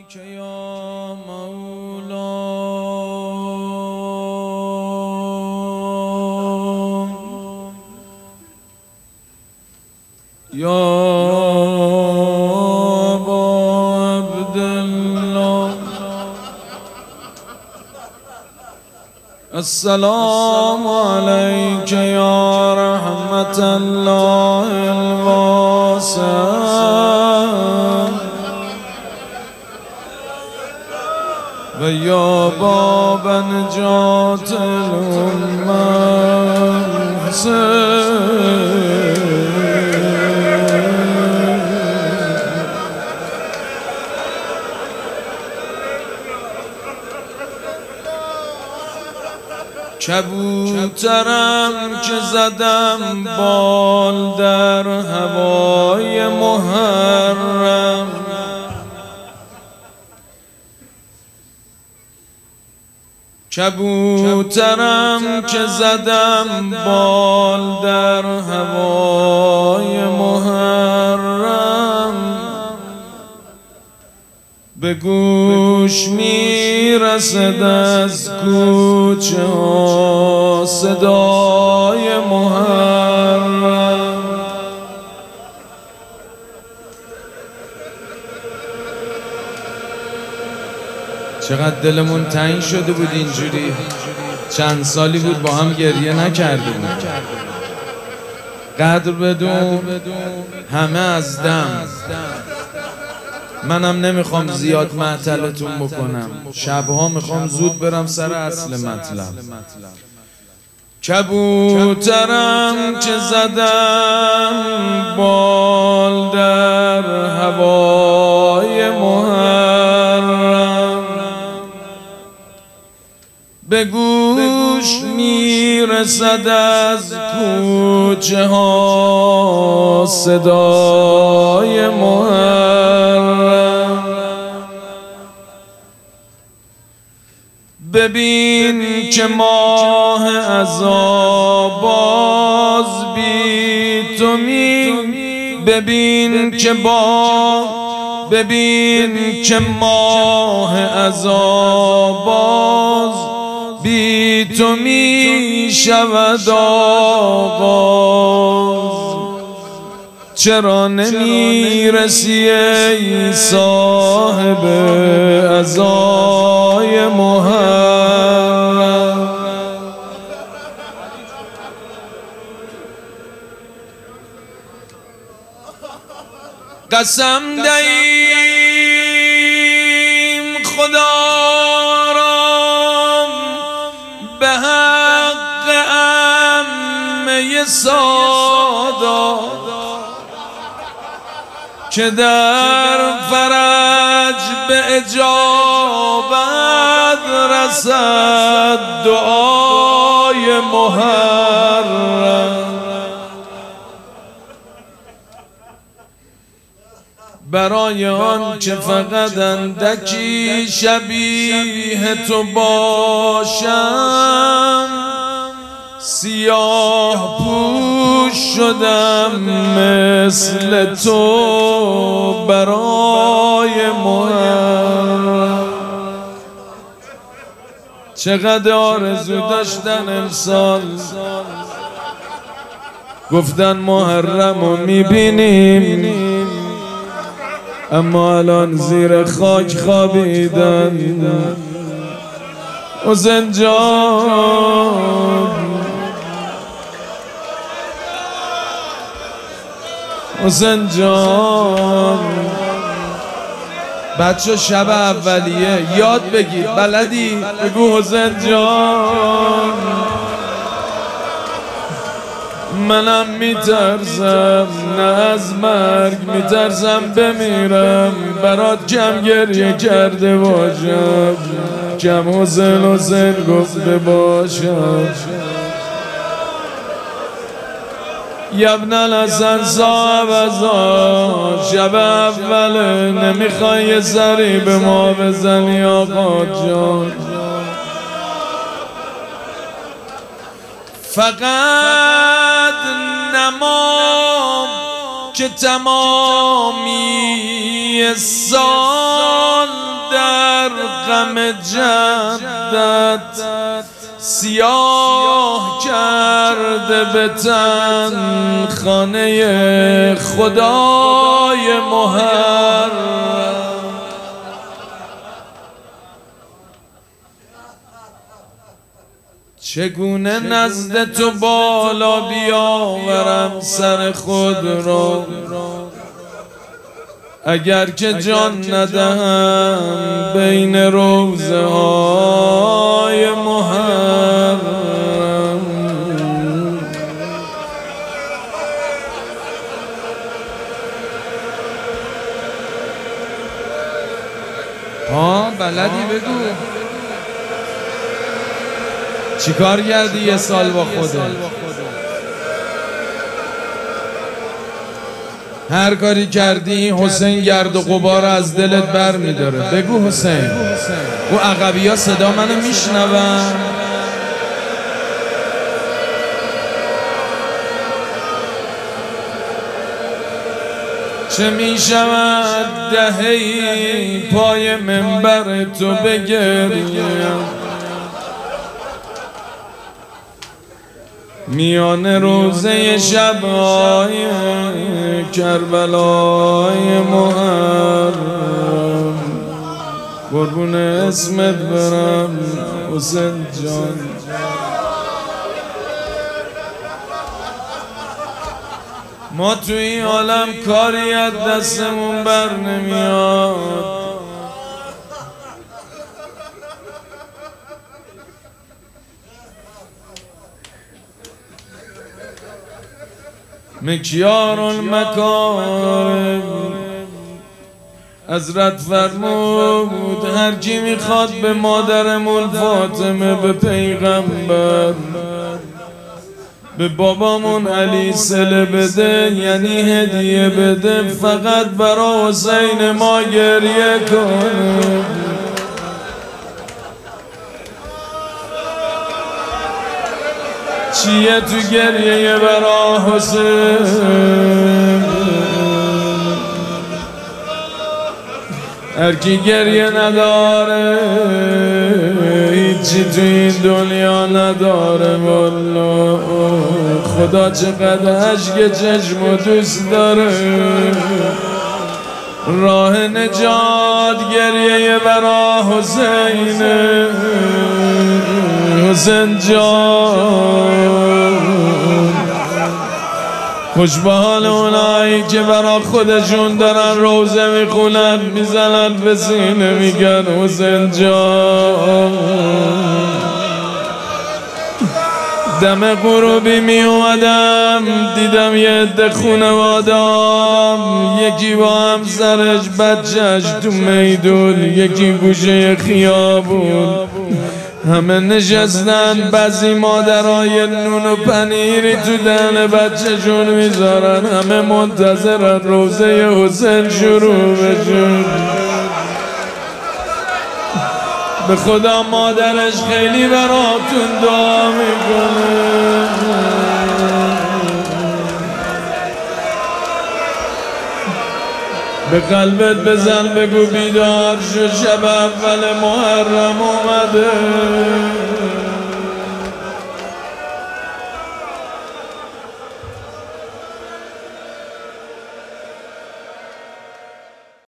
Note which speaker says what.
Speaker 1: عليك يا مولاي يا أبا عبد الله السلام عليك يا رحمة الله الواسعة ويا باب نجاة الأمة کبوترم که زدم بال در هوای محرم کبوترم که زدم بال در هوای محرم به گوش میرسد از کوچه ها صدای محرم چقدر دلمون تنگ شده بود اینجوری چند سالی بود با هم گریه نکردیم قدر بدون همه از دم منم نمیخوام زیاد معطلتون بکنم شبها میخوام زود برم سر اصل مطلب کبوترم که زدم بال در هوای محرم به گوش میرسد از کوچه ها صدای محرم ببین که ماه عذاب باز بی تو ببین که ماه عذاب باز بی تو می شود آغاز چرا نمی رسی ای صاحب عزای محرم قسم دهیم خدا را به حق عمه سادات که در فرج به اجابت رسد دعای محرم برای آن که فقط اندکی شبیه تو باشم سیاه پوش شدم مثل تو برای محرم چقدر آرزو داشتن امسال گفتن محرم رو میبینیم اما الان زیر خاک خوابیدن حسین جان حسین جان بچه شب اولیه یاد بگیر بلدی بگو حسین جان منم میترسم نه از مرگ میترسم بمیرم برات کم گریه کرده باشم کم حسین گفته باشم یبن الحسن صاحب ازا شب اوله نمیخوای یه سری به ما بزنی آقا جان فقط نمام که تمامی سال غم جدت سیاه کرده به تن خانه خدای محرم. چگونه نزد تو بالا بیاورم سر خود را اگر که جان ندهم بین روضه های محرم. بلدی بگو چیکار کردی یه سال با خودت؟ هر کاری کردی حسین گرد و غبار از دلت بر میداره. بگو حسین. او عقبی ها صدا منو میشنون. چه میشود دهی پای منبر تو بگریم میان روزه شب‌های کربلای محرم. قربون اسمت برم حسین جان. ما توی این عالم کاری از دستمون بر نمیاد. مکیار المکارم حضرت فرمود هر کی میخواد به مادرمون فاطمه، به پیغمبر، به بابامون علی صله بده، یعنی هدیه بده، فقط برا حسین ما گریه کنه. چیه تو گریه برا حسین؟ هر کی گریه نداره هیچی تو این دنیا نداره. والله خدا چقدر عشق چشم دوست داره. راه نجات گریه برا حسین. حسین جان خوش به حال اونایی که برا خودشون دارن روزه میخونن میزنن به سینه میگن حسین جان. دم غروبی میومدم دیدم یه عده خونوادم، یکی با همسرش بچهش تو میدون، یکی گوشه خیابون، همه نشستن. بعضی مادرای نون و پنیری تو دهن بچه‌شون میذارن، همه منتظرن روزه حسین شروع بشه. به خدا مادرش خیلی براتون دعا میکنه. به قلبت بزن بگو بیدار شو، شب اول محرم اومده.